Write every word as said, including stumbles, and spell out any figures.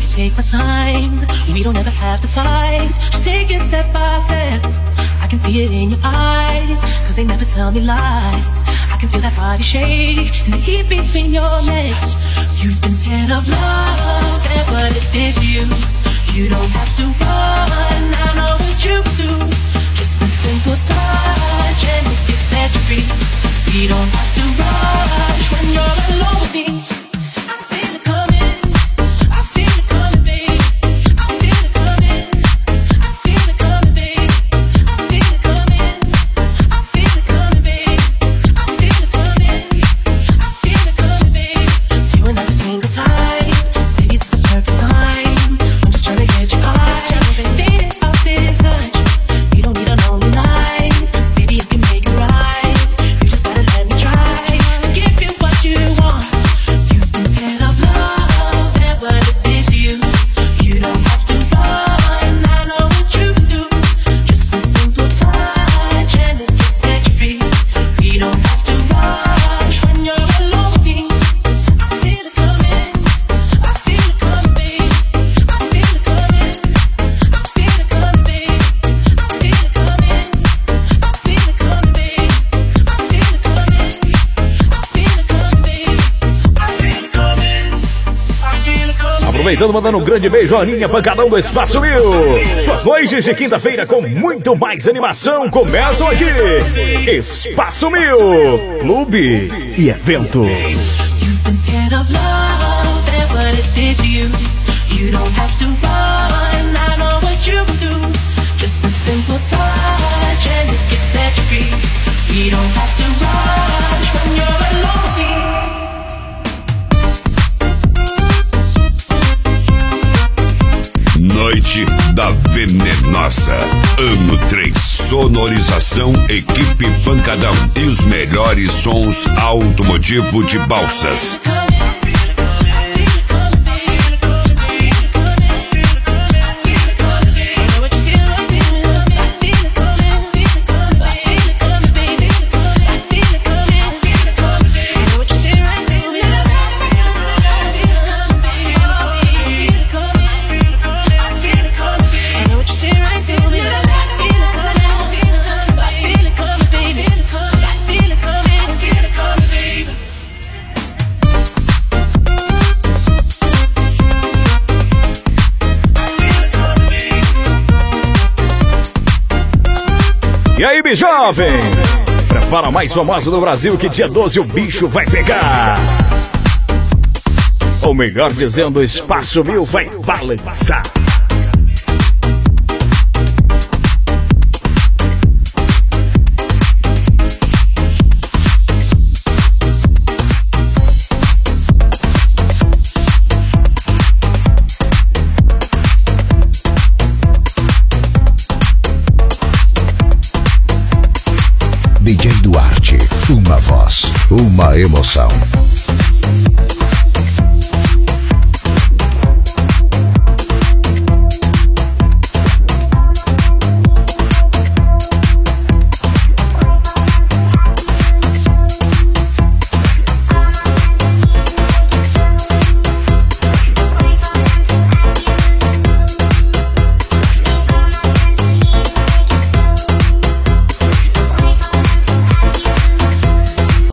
can take my time. We don't ever have to fight. Just take it step by step. I can see it in your eyes, cause they never tell me lies. I can feel that body shake and the heat between your legs. You've been scared of love and what it did to you. You don't have to run, I know what you do. Just a simple touch and it can set you free. We don't have to rush when you're alone with me. I feel it coming, I feel it coming, babe. I feel it coming, I feel it coming, babe. I feel it coming, I feel it coming, babe. I feel it coming, I feel it coming, babe. You and I a single time, so baby it's the perfect time. I'm just trying to get you high, faded off this touch. You don't need a lonely night, so baby if you make it right, you just gotta let me try to give you what you want. You've been scared of love and what it did to you. You don't have to run, I know what you can do. Just a simple touch and it can set you free. We don't have to rush when you're alone with me. I feel it coming, I feel it coming, babe. I feel it coming, I feel it coming, babe. I feel it coming, I feel it coming, babe. I feel it coming, I feel it coming, babe. I feel it coming, I feel it coming. Aproveitando, mandando um grande beijo à Aninha Pancadão do Espaço Mil. Suas noites de quinta-feira com muito mais animação começam aqui. Espaço Mil, clube e evento. You've been scared of love and what it did to you. You don't have to run, I know what you can do. Just a simple touch and it can set you free. We don't have to rush when you're alone with me. Noite da Venenosa. Ano três. Sonorização Equipe Pancadão. E os melhores sons automotivo de Balsas. E aí, jovem? Prepara a mais famosa do Brasil que dia doze o bicho vai pegar. Ou melhor dizendo, o Espaço Mil vai balançar. D J Duarte, uma voz, uma emoção.